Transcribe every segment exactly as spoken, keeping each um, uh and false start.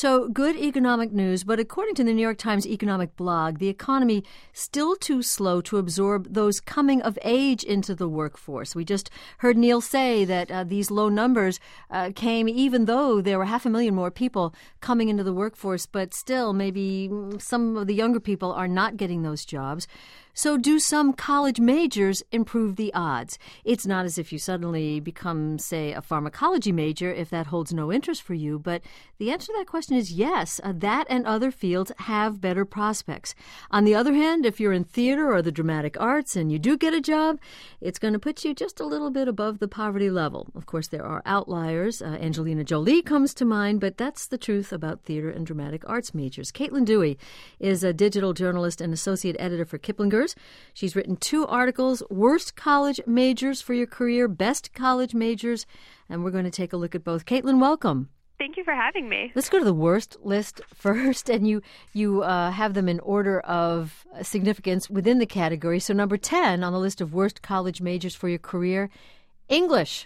So good economic news, but according to the New York Times economic blog, the economy still too slow to absorb those coming of age into the workforce. We just heard Neil say that uh, these low numbers uh, came even though there were half a million more people coming into the workforce, but still maybe some of the younger people are not getting those jobs. So do some college majors improve the odds? It's not as if you suddenly become, say, a pharmacology major if that holds no interest for you, but the answer to that question is yes, uh, that and other fields have better prospects. On the other hand, if you're in theater or the dramatic arts and you do get a job, it's going to put you just a little bit above the poverty level. Of course, there are outliers. Uh, Angelina Jolie comes to mind, but that's the truth about theater and dramatic arts majors. Caitlin Dewey is a digital journalist and associate editor for Kiplinger's. She's written two articles, Worst College Majors for Your Career, Best College Majors, and we're going to take a look at both. Caitlin, welcome. Thank you for having me. Let's go to the worst list first, and you you uh, have them in order of significance within the category. So number ten on the list of worst college majors for your career, English.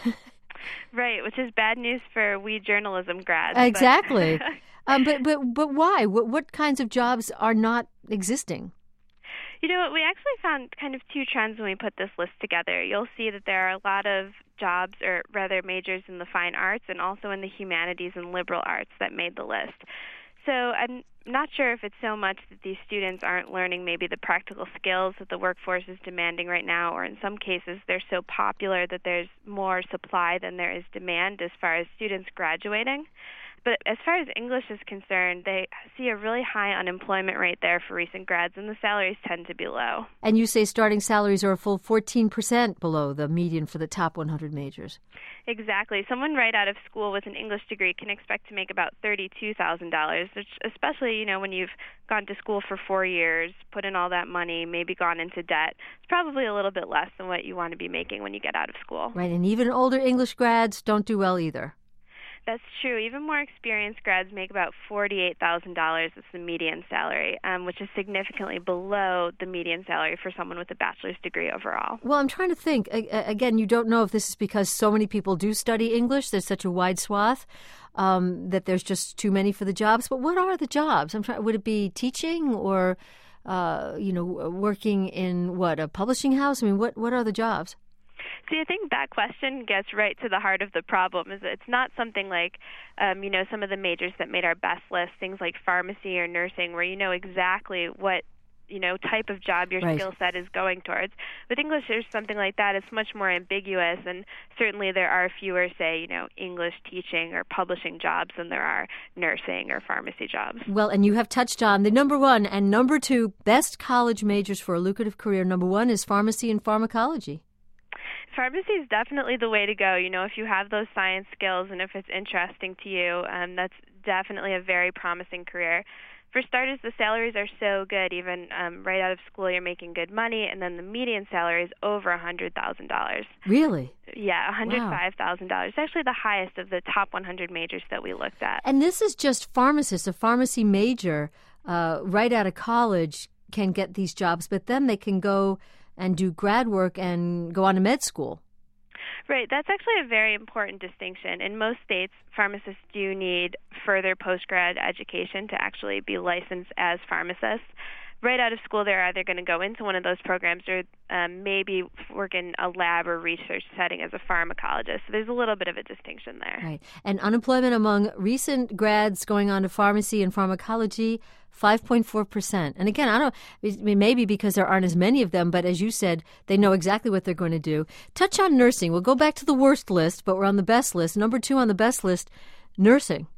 Right, which is bad news for we journalism grads. Exactly. But um, but, but, but why? What, what kinds of jobs are not existing? You know what, we actually found kind of two trends when we put this list together. You'll see that there are a lot of jobs, or rather majors in the fine arts and also in the humanities and liberal arts that made the list. So I'm not sure if it's so much that these students aren't learning maybe the practical skills that the workforce is demanding right now, or in some cases they're so popular that there's more supply than there is demand as far as students graduating. But as far as English is concerned, they see a really high unemployment rate there for recent grads, and the salaries tend to be low. And you say starting salaries are a full fourteen percent below the median for the top one hundred majors. Exactly. Someone right out of school with an English degree can expect to make about thirty-two thousand dollars, which especially, you know, when you've gone to school for four years, put in all that money, maybe gone into debt, it's probably a little bit less than what you want to be making when you get out of school. Right, and even older English grads don't do well either. That's true. Even more experienced grads make about forty-eight thousand dollars as the median salary, um, which is significantly below the median salary for someone with a bachelor's degree overall. Well, I'm trying to think. A- again, you don't know if this is because so many people do study English, there's such a wide swath, um, that there's just too many for the jobs. But what are the jobs? I'm trying. Would it be teaching or, uh, you know, working in, what, a publishing house? I mean, what, what are the jobs? See, I think that question gets right to the heart of the problem. Is it's not something like, um, you know, some of the majors that made our best list, things like pharmacy or nursing, where you know exactly what, you know, type of job your right. skill set is going towards. With English, there's something like that. It's much more ambiguous, and certainly there are fewer, say, you know, English teaching or publishing jobs than there are nursing or pharmacy jobs. Well, and you have touched on the number one and number two best college majors for a lucrative career. Number one is pharmacy and pharmacology. Pharmacy is definitely the way to go. You know, if you have those science skills and if it's interesting to you, um, that's definitely a very promising career. For starters, the salaries are so good. Even um, right out of school, you're making good money, and then the median salary is over one hundred thousand dollars. Really? Yeah, one hundred five thousand dollars. Wow. It's actually the highest of the top one hundred majors that we looked at. And this is just pharmacists. A pharmacy major uh, right out of college can get these jobs, but then they can go and do grad work and go on to med school. Right. That's actually a very important distinction. In most states, pharmacists do need further post-grad education to actually be licensed as pharmacists. Right out of school, they're either going to go into one of those programs or um, maybe work in a lab or research setting as a pharmacologist. So there's a little bit of a distinction there. Right. And unemployment among recent grads going on to pharmacy and pharmacology, five point four percent. And again, I don't I mean, maybe because there aren't as many of them, but as you said, they know exactly what they're going to do. Touch on nursing. We'll go back to the worst list, but we're on the best list. Number two on the best list, nursing.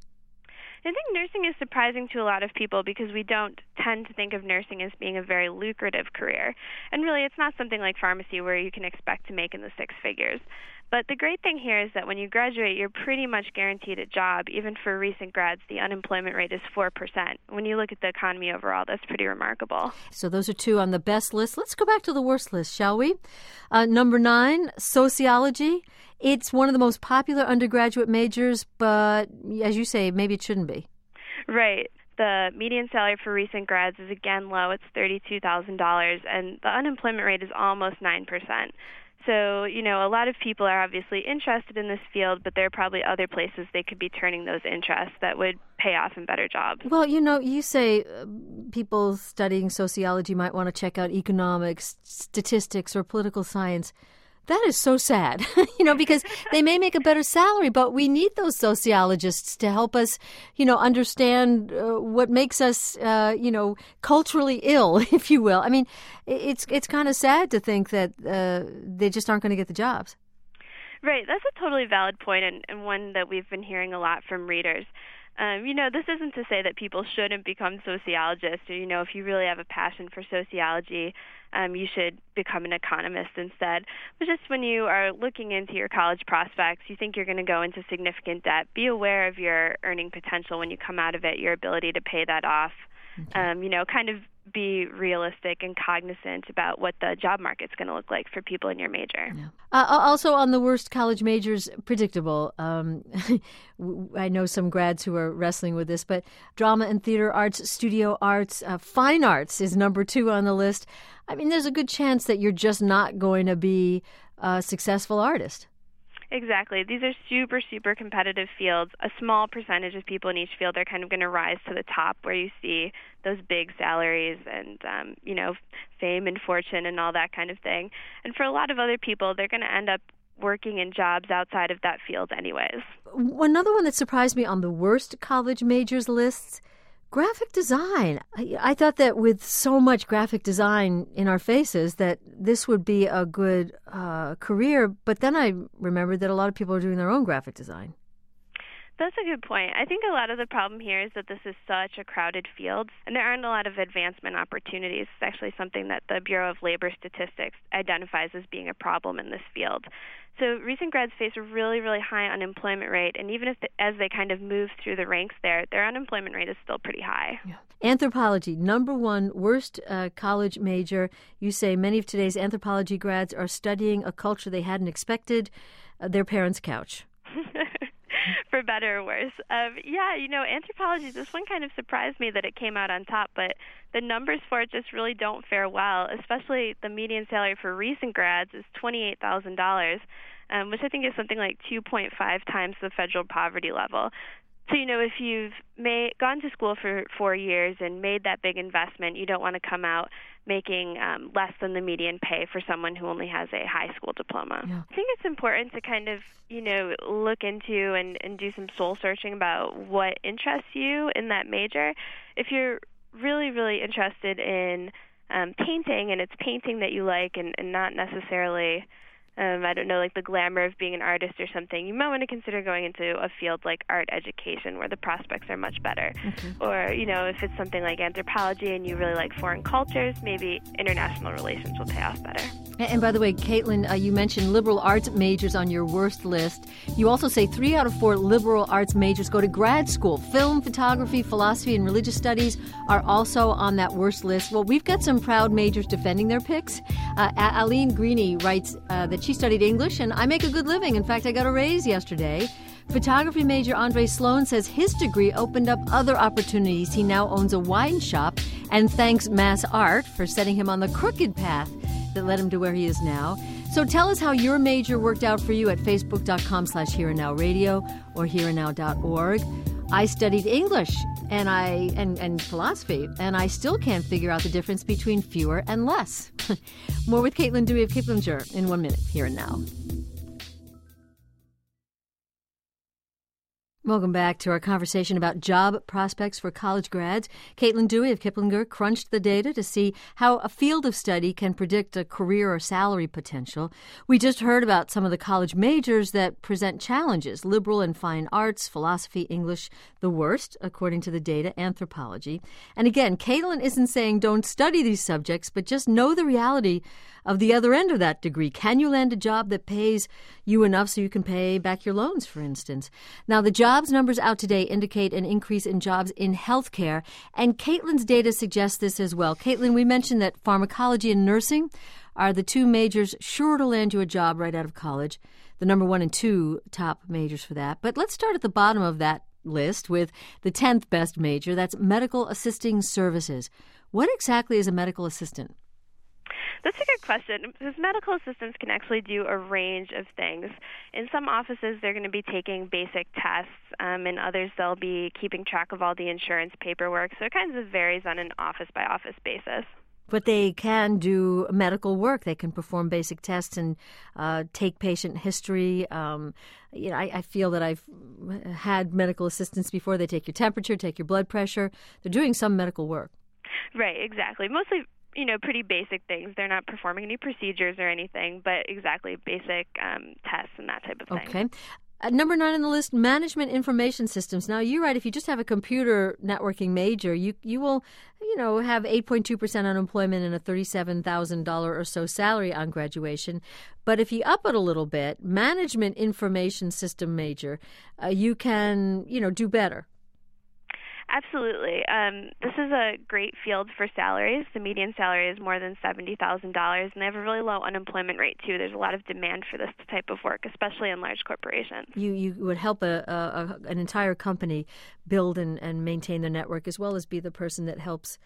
I think nursing is surprising to a lot of people because we don't tend to think of nursing as being a very lucrative career. And really, it's not something like pharmacy where you can expect to make in the six figures. But the great thing here is that when you graduate, you're pretty much guaranteed a job. Even for recent grads, the unemployment rate is four percent. When you look at the economy overall, that's pretty remarkable. So those are two on the best list. Let's go back to the worst list, shall we? Uh, number nine, sociology. It's one of the most popular undergraduate majors, but as you say, maybe it shouldn't be. Right. The median salary for recent grads is again low. It's thirty-two thousand dollars, and the unemployment rate is almost nine percent. So, you know, a lot of people are obviously interested in this field, but there are probably other places they could be turning those interests that would pay off in better jobs. Well, you know, you say uh, people studying sociology might want to check out economics, statistics, or political science. That is so sad, you know, because they may make a better salary, but we need those sociologists to help us, you know, understand uh, what makes us, uh, you know, culturally ill, if you will. I mean, it's it's kind of sad to think that uh, they just aren't going to get the jobs. Right. That's a totally valid point, and, and one that we've been hearing a lot from readers. Um, you know, this isn't to say that people shouldn't become sociologists, or, you know, if you really have a passion for sociology, um, you should become an economist instead. But just when you are looking into your college prospects, you think you're going to go into significant debt, be aware of your earning potential when you come out of it, your ability to pay that off. Okay. Um, you know, kind of be realistic and cognizant about what the job market's going to look like for people in your major. Yeah. Uh, also on the worst college majors, predictable. Um, I know some grads who are wrestling with this, but drama and theater arts, studio arts, uh, fine arts is number two on the list. I mean, there's a good chance that you're just not going to be a successful artist. Exactly. These are super, super competitive fields. A small percentage of people in each field are kind of going to rise to the top where you see those big salaries and, um, you know, fame and fortune and all that kind of thing. And for a lot of other people, they're going to end up working in jobs outside of that field anyways. Another one that surprised me on the worst college majors lists, graphic design. I, I thought that with so much graphic design in our faces that this would be a good uh, career. But then I remembered that a lot of people are doing their own graphic design. That's a good point. I think a lot of the problem here is that this is such a crowded field, and there aren't a lot of advancement opportunities. It's actually something that the Bureau of Labor Statistics identifies as being a problem in this field. So recent grads face a really, really high unemployment rate, and even if the, as they kind of move through the ranks there, their unemployment rate is still pretty high. Yeah. Anthropology, number one worst uh, college major. You say many of today's anthropology grads are studying a culture they hadn't expected, uh, their parents' couch. For better or worse. Um, yeah, you know, anthropology, this one kind of surprised me that it came out on top, but the numbers for it just really don't fare well, especially the median salary for recent grads is twenty-eight thousand dollars, um, which I think is something like two point five times the federal poverty level. So, you know, if you've made, gone to school for four years and made that big investment, you don't want to come out making um, less than the median pay for someone who only has a high school diploma. Yeah. I think it's important to kind of, you know, look into and, and do some soul searching about what interests you in that major. If you're really, really interested in um, painting and it's painting that you like and, and not necessarily... Um, I don't know, like the glamour of being an artist or something, you might want to consider going into a field like art education where the prospects are much better. Okay. Or, you know, if it's something like anthropology and you really like foreign cultures, maybe international relations will pay off better. And by the way, Caitlin, uh, you mentioned liberal arts majors on your worst list. You also say three out of four liberal arts majors go to grad school. Film, photography, philosophy, and religious studies are also on that worst list. Well, we've got some proud majors defending their picks. Uh, Aline Greeny writes uh, that she studied English, and I make a good living. In fact, I got a raise yesterday. Photography major Andre Sloan says his degree opened up other opportunities. He now owns a wine shop and thanks Mass Art for setting him on the crooked path that led him to where he is now. So tell us how your major worked out for you at facebook.com slash here and now radio or here and now dot org. I studied English and I and, and philosophy, and I still can't figure out the difference between fewer and less. More with Caitlin Dewey of Kiplinger in one minute, here and now. Welcome back to our conversation about job prospects for college grads. Caitlin Dewey of Kiplinger crunched the data to see how a field of study can predict a career or salary potential. We just heard about some of the college majors that present challenges: liberal and fine arts, philosophy, English, the worst, according to the data, anthropology. And again, Caitlin isn't saying don't study these subjects, but just know the reality of the other end of that degree. Can you land a job that pays you enough so you can pay back your loans, for instance? Now, the jobs numbers out today indicate an increase in jobs in healthcare, and Caitlin's data suggests this as well. Caitlin, we mentioned that pharmacology and nursing are the two majors sure to land you a job right out of college, the number one and two top majors for that. But let's start at the bottom of that list with the tenth best major. That's medical assisting services. What exactly is a medical assistant? That's a good question, because medical assistants can actually do a range of things. In some offices, they're going to be taking basic tests. Um, in others, they'll be keeping track of all the insurance paperwork. So it kind of varies on an office-by-office basis. But they can do medical work. They can perform basic tests and uh, take patient history. Um, you know, I, I feel that I've had medical assistants before. They take your temperature, take your blood pressure. They're doing some medical work. Right, exactly. Mostly, you know, pretty basic things. They're not performing any procedures or anything, but exactly basic um, tests and that type of thing. Okay. Uh, number nine on the list, management information systems. Now, you're right. If you just have a computer networking major, you you will, you know, have eight point two percent unemployment and a thirty-seven thousand dollars or so salary on graduation. But if you up it a little bit, management information system major, uh, you can, you know, do better. Absolutely. Um, this is a great field for salaries. The median salary is more than seventy thousand dollars, and they have a really low unemployment rate, too. There's a lot of demand for this type of work, especially in large corporations. You you would help a, a, a an entire company build and, and maintain their network, as well as be the person that helps,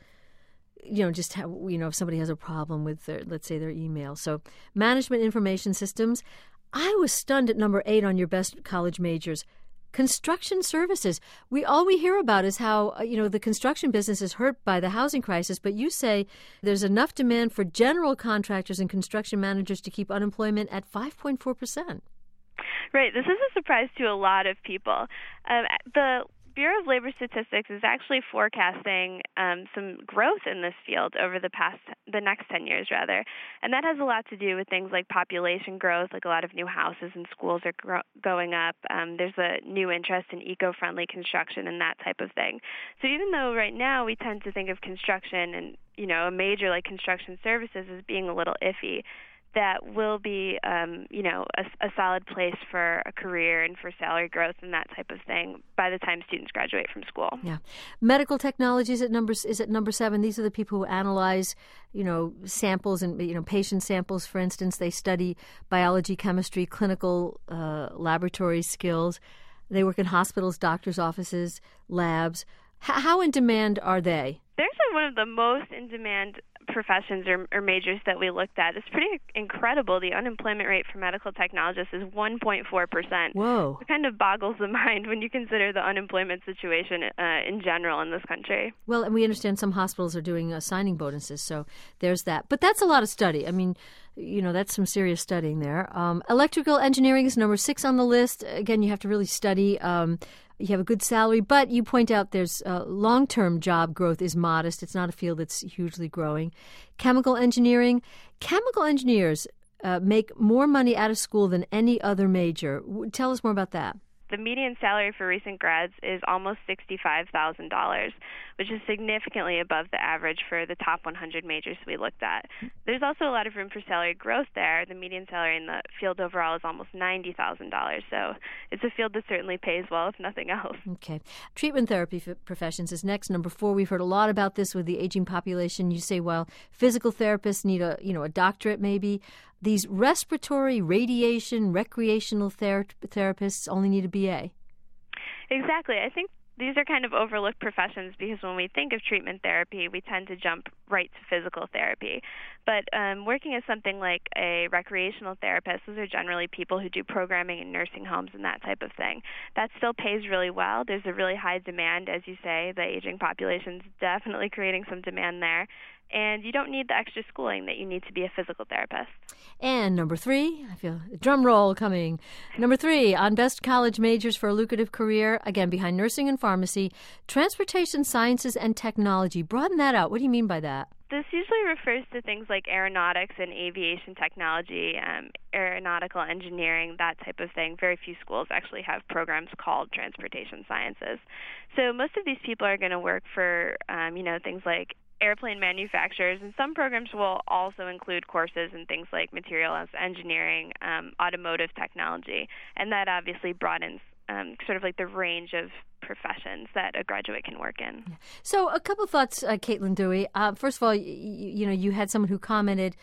you know, just have, you know, if somebody has a problem with their, let's say, their email. So management information systems. I was stunned at number eight on your best college majors. Construction services. We all we hear about is how, you know, the construction business is hurt by the housing crisis, but you say there's enough demand for general contractors and construction managers to keep unemployment at five point four percent. Right. This is a surprise to a lot of people. Um, the Bureau of Labor Statistics is actually forecasting um, some growth in this field over the past, the next ten years, rather. And that has a lot to do with things like population growth, like a lot of new houses and schools are gro- going up. Um, there's a new interest in eco-friendly construction and that type of thing. So even though right now we tend to think of construction and, you know, a major like construction services as being a little iffy, that will be, um, you know, a, a solid place for a career and for salary growth and that type of thing by the time students graduate from school. Yeah. Medical technologies at number, is at number seven. These are the people who analyze, you know, samples and, you know, patient samples, for instance. They study biology, chemistry, clinical uh, laboratory skills. They work in hospitals, doctors' offices, labs. H- how in demand are they? They're one of the most in-demand professions or, or majors that we looked at. It's pretty incredible. The unemployment rate for medical technologists is one point four percent. Whoa. It kind of boggles the mind when you consider the unemployment situation uh, in general in this country. Well, and we understand some hospitals are doing uh, signing bonuses, so there's that. But that's a lot of study. I mean, you know, that's some serious studying there. Um, electrical engineering is number six on the list. Again, you have to really study. Um, you have a good salary, but you point out there's uh, long-term job growth is modest. It's not a field that's hugely growing. Chemical engineering. Chemical engineers uh, make more money out of school than any other major. Tell us more about that. The median salary for recent grads is almost sixty-five thousand dollars, which is significantly above the average for the top one hundred majors we looked at. There's also a lot of room for salary growth there. The median salary in the field overall is almost ninety thousand dollars, so it's a field that certainly pays well, if nothing else. Okay. Treatment therapy f- professions is next. Number four, we've heard a lot about this with the aging population. You say, well, physical therapists need a, you know, a doctorate maybe. These respiratory, radiation, recreational ther- therapists only need a B A. Exactly. I think these are kind of overlooked professions because when we think of treatment therapy, we tend to jump right to physical therapy. But um, working as something like a recreational therapist, those are generally people who do programming in nursing homes and that type of thing. That still pays really well. There's a really high demand, as you say. The aging population's definitely creating some demand there. And you don't need the extra schooling that you need to be a physical therapist. And number three, I feel a drum roll coming. Number three, on best college majors for a lucrative career, again, behind nursing and pharmacy, transportation sciences and technology. Broaden that out. What do you mean by that? This usually refers to things like aeronautics and aviation technology, um, aeronautical engineering, that type of thing. Very few schools actually have programs called transportation sciences. So most of these people are going to work for, um, you know, things like airplane manufacturers, and some programs will also include courses in things like materials engineering, um, automotive technology, and that obviously broadens um, sort of like the range of professions that a graduate can work in. So a couple thoughts, uh, Caitlin Dewey. Uh, first of all, you, you know, you had someone who commented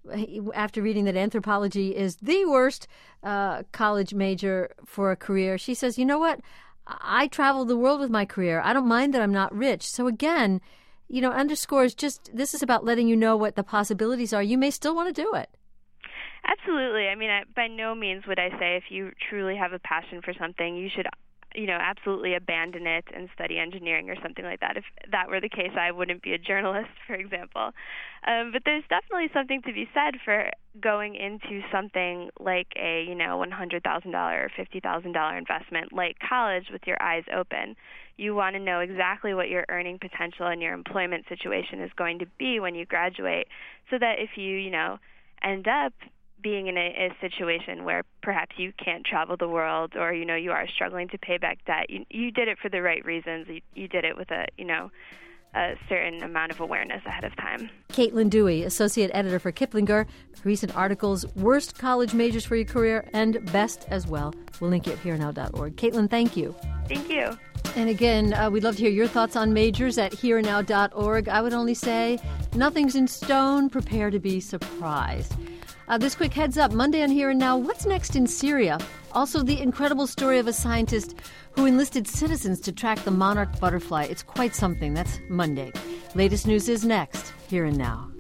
after reading that anthropology is the worst uh, college major for a career. She says, you know what? I traveled the world with my career. I don't mind that I'm not rich. So again, you know, underscores just this is about letting you know what the possibilities are. You may still want to do it. Absolutely. I mean, I, by no means would I say if you truly have a passion for something, you should, you know, absolutely abandon it and study engineering or something like that. If that were the case, I wouldn't be a journalist, for example. Um, but there's definitely something to be said for going into something like a, you know, one hundred thousand dollars or fifty thousand dollars investment like college with your eyes open. You want to know exactly what your earning potential and your employment situation is going to be when you graduate, so that if you, you know, end up being in a, a situation where perhaps you can't travel the world, or, you know, you are struggling to pay back debt, you, you did it for the right reasons. You, you did it with a, you know, a certain amount of awareness ahead of time. Caitlin Dewey, Associate Editor for Kiplinger. Recent articles, Worst College Majors for Your Career, and Best as well. We'll link you at here now dot org. Caitlin, thank you. Thank you. And again, uh, we'd love to hear your thoughts on majors at here now dot org. I would only say nothing's in stone. Prepare to be surprised. Uh, this quick heads up, Monday on Here and Now, what's next in Syria? Also, the incredible story of a scientist who enlisted citizens to track the monarch butterfly. It's quite something. That's Monday. Latest news is next, Here and Now.